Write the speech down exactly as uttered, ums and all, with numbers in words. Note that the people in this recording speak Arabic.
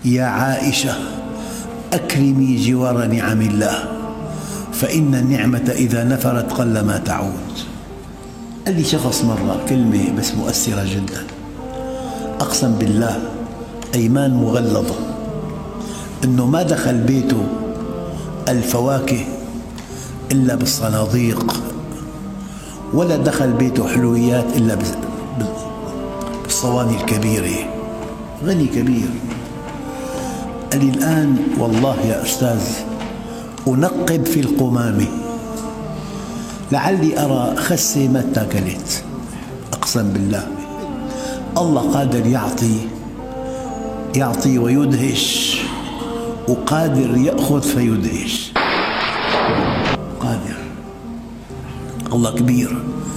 يا عائشة أكرمي جوار نعم الله، فإن النعمة إذا نفرت قل ما تعود. قال لي شخص مرة كلمة بس مؤثرة جدا، أقسم بالله أيمان مغلظة، أنه ما دخل بيته الفواكه إلا بالصناديق، ولا دخل بيته حلويات إلا بالصواني الكبيرة. غني كبير. قال لي الآن والله يا أستاذ أنقب في القمامة لعلي أرى خسة ما اتاكلت. أقسم بالله الله قادر يعطي يعطي ويدهش، وقادر يأخذ فيدهش. قادر، الله كبير.